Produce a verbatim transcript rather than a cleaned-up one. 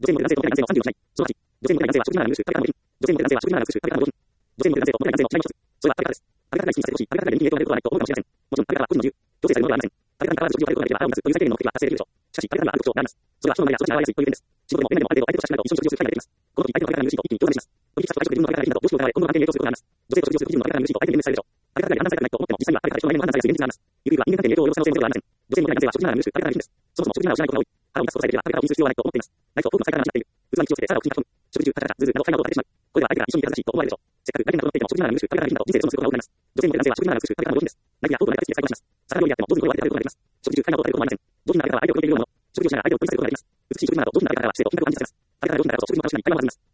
女性モデル男性と男性のさんじゅうよん歳、そのはち、女性モデル男性は食事ながら入手、あるいは無女性モデル男性は食事ながら入手、あるいは無女性モデル男性とモデル男性の違いの一つ、それはあれからです。あれからが意識されてほしい、あれからが人気に影響があると思うかもしれません。もちろん、あれからは個人の自由、強制されるものではありません。あれからに関わらず食事をされることができれば、あれをなすという最低限の目的は達成できるでしょう。しかし、あれからにはある特徴があります。それは人の前や組織に現れやすいという点です。仕事でも面でもある程度相手と親しくなると一緒に食事をする機会ができます。この時、相手のあれからにいるシーンと一気に共感します。取引先と会食で自分のあれからいるんだと、どうしても現れ、今後の関係に影響することがあります。女性と食事をする個人のあれからにいるシーンと相手に面でされるでしょう。あれからが判断されてないと思っても、実際にはあれから人の前の判断されやすい現実があります。ゆくゆくは人間関係に影響を及ぼす可能性もゼロではありません。女性モデル男性は食事ながら入手、あれからが人です。そもそも食事ながらをしないことが多い。腹を満たすことさえできれば、あれからを気にする必要はないと思っています。ないと多くの最下が間違っている。器に口をつけて、サラダを口に運ぶ。食事中、カチャカチャ、ズズなど、最後を変えてしまう。これでは相手が一緒にいて正しいと思われるでしょう。せっかく相手が整っていても食事ながら入手、あれからが人だと人生で損することが多くなります。女性モデル男性は食事ながら入手、あれからの上品です。ナイフやフォークのない形で再婚します。魚料理やっても上手に声を当ててあげることができます。食事中、会話を答えることもありません。上品なあれからは相手を気に入っているようなもの。食事をしながら相手を気にさせることができます。美しい食事など上品なあれからは姿勢を決めることに見せます。あれから上品なあれこそ食事の楽しみに会話を弾みます。